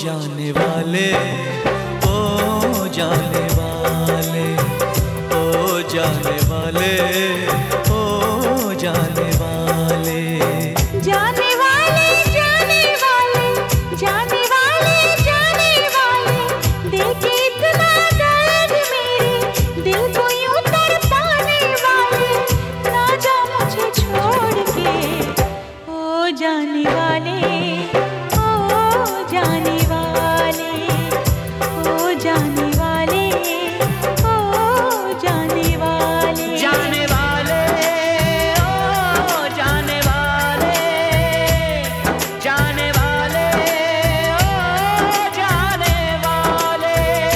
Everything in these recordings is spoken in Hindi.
जाने वाले, ओ जाने वाले, ओ जाने वाले, ओ जाने वाले। जाने वाले, जाने वाले, जाने वाले, जाने वाले, देखे इतना दर्द मेरे दिल को यूं तड़पाने वाले, ना जा मुझे छोड़ के, ओ जाने वाले, ओ जाने वाले, ओ जाने वाले, ओ जाने वाले। जाने वाले, ओ जाने वाले, जाने वाले, ओ जाने वाले।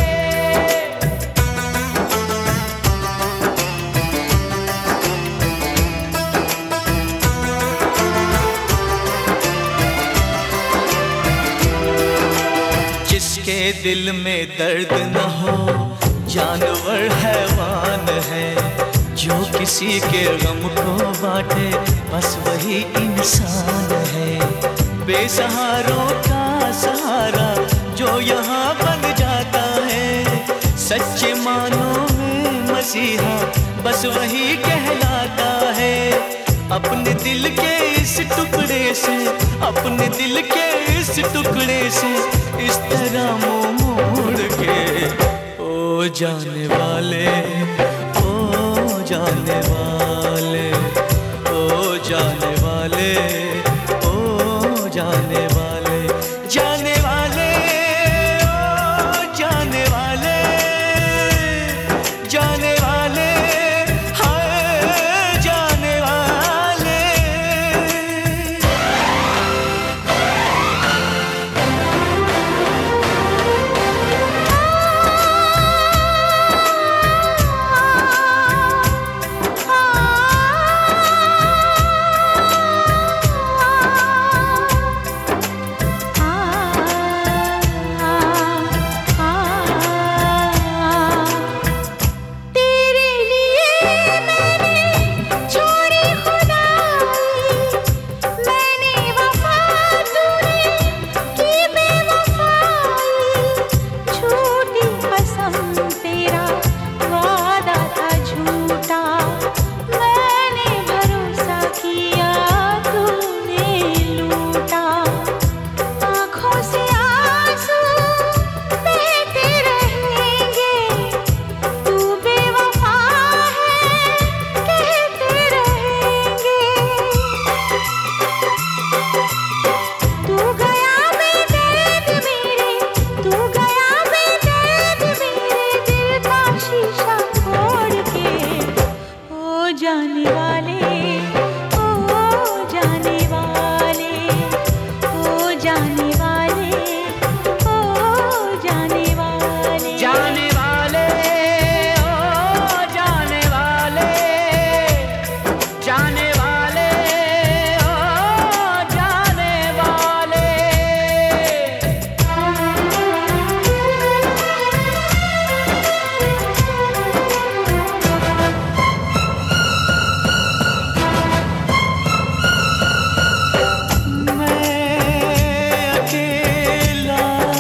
जिसके दिल में दर्द न हो, जानवर हैवान है। जो किसी के गम को बांटे, बस वही इंसान है। बेसहारों का सहारा जो यहाँ बन जाता है, सच्चे मानों में मसीहा बस वही कहलाता है। अपने दिल के इस टुकड़े से, अपने दिल के इस टुकड़े से इस तरह मुंह मोड़ के, ओ जाने वाले, ओ जाने वाले, ओ जाने वाले, ओ जाने वाले, जाने वाले, ओ जाने वाले, जाने वाले, हाय जाने वाले। तेरे लिए मैंने छोड़ी खुदाई, मैंने वफा तूने की बेवफाई, झूठी कसम तेरा वादा था झूठा, मैंने भरोसा किया तूने लूटा। आँखों से आंसू बहते रहेंगे, तू बेवफा है कहते रहेंगे। तू गया बेदर्द मेरे, तू गया बेदर्द मेरे दिल का शीशा तोड़ के, ओ जाने वाले, ओ जाने वाले, ओ जाने वाले, ओ जाने वाले। जाने वाले, ओ जाने वाले, जाने वाले, ओ जाने वाले। मैं अकेला,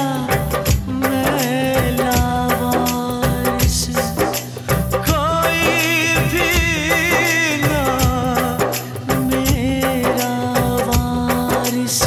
मैं लावारिस, कोई भी ना मेरा वारिस।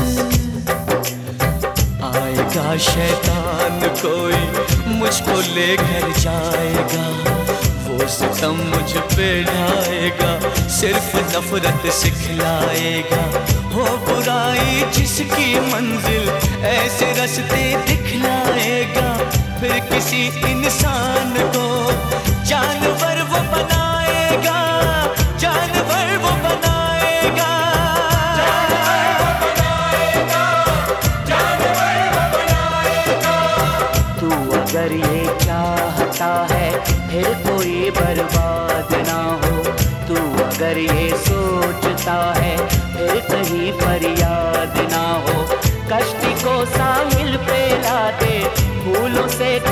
आएगा शैतान कोई मुझको लेकर जाएगा, वो सितम मुझ पे ढाएगा, सिर्फ नफरत सिखलाएगा। हो बुराई जिसकी मंजिल ऐसे रास्ते दिखलाएगा, फिर किसी इंसान को जानवर वो बनाएगा, जानवर वो बनाएगा, जानवर वो बनाएगा, जानवर वो बनाएगा। तू अगर ये चाहता है फिर कोई बर्बाद ना हो, तू अगर ये सोचता है फिर कहीं फरियाद ना हो। कश्ती को साहिल पे ला दे, फूलों से